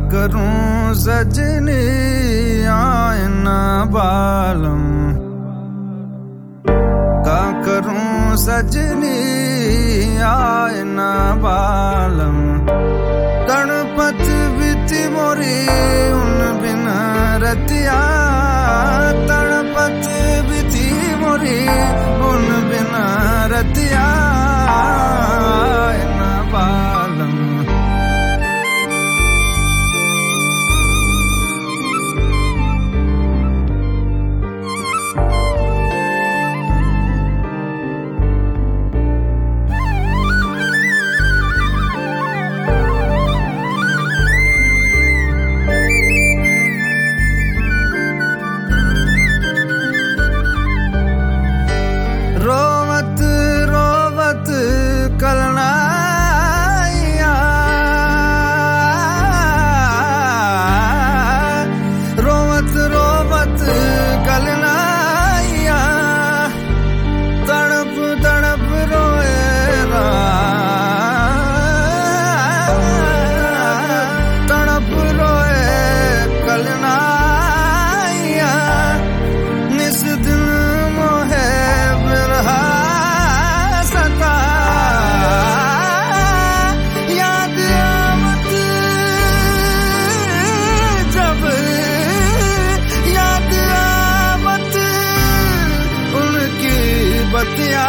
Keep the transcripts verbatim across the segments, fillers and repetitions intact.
करूं सजनी आए न बालम, का करूं सजनी आए न बालम। गणपत बीती मोरी उन बिन रतिया, तड़पत बीती मोरी उन बिन रतिया आए न बालम। रोवत रोवत कलनाइया, रोवत रोवत कलनाइया, तड़प तड़प रोएला, तड़प रोए कलनाइया। निस दिन मोहे बिरहा सता, याद आवत जब, याद आवत उनकी बतिया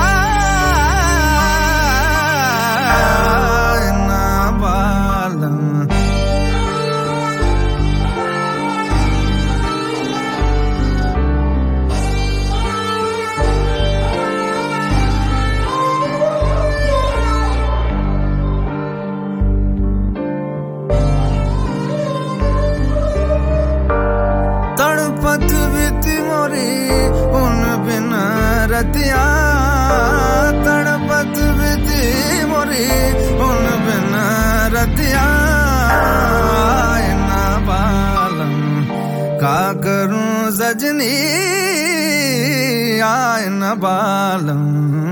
न बालम। तड़पत बीती मोरी उन बिन रतिया, तड़पत बीती मोरी उन बिन रतिया आए न बालम। का करूं सजनी आए न बालम।